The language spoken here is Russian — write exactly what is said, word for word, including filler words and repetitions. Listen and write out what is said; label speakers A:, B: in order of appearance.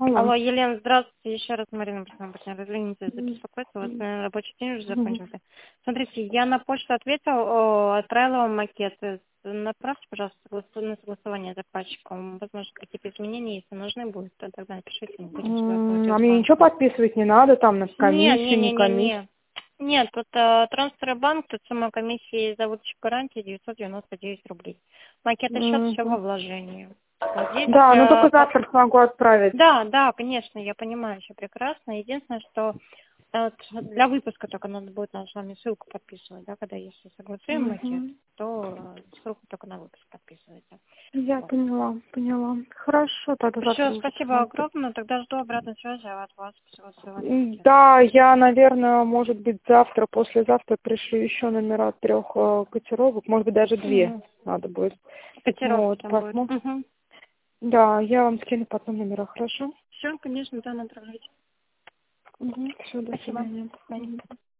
A: Алло.
B: Алло, Елена, здравствуйте. Еще раз, Марина Барсовна, извините за
A: М.
B: беспокойство. У вас,
A: М.
B: наверное, рабочий день уже
A: Мгм.
B: закончился. Смотрите, я на почту ответила, о, отправила вам макеты. Направьте, пожалуйста, согласу- на согласование с заказчиком. Возможно, какие-то изменения, если нужны будут, то тогда напишите, не будем согласовывать
A: М, А мне
B: устав.
A: ничего подписывать не надо, там, на
B: Не, не,
A: комиссию, не
B: не, не,
A: комиссию.
B: не. Нет, тут э, трансфербанк, тут сумма комиссии за выдачу гарантии девятьсот девяносто девять рублей. Макеты счет все во
A: Мгм.
B: вложении. Вот здесь
A: Да, ну
B: э,
A: только
B: по-
A: завтра смогу отправить.
B: Да, да, конечно, я понимаю, все прекрасно. Единственное, что э, т- для выпуска только надо будет нам с вами ссылку подписывать, да, когда если согласуем макет,
A: Мгм.
B: то э, ссылку только на выпуск подписываете.
A: Я
B: Вот.
A: поняла, поняла. Хорошо, тогда завтра
B: Все,
A: уже
B: спасибо
A: посмотрю.
B: огромное. Тогда жду обратной связи от вас по согласованию
A: М,
B: макета.
A: Да, я, наверное, может быть, завтра, послезавтра пришлю еще номера трех э, котировок, может быть, даже две
B: Угу.
A: надо будет.
B: Котировки
A: Вот,
B: там будет.
A: посмотрим.
B: Угу.
A: Да, я вам скину потом номера, хорошо?
B: Все, конечно, да, направляйте.
A: Угу. Все, до
B: Спасибо.
A: свидания.
B: До свидания.
A: Мгм.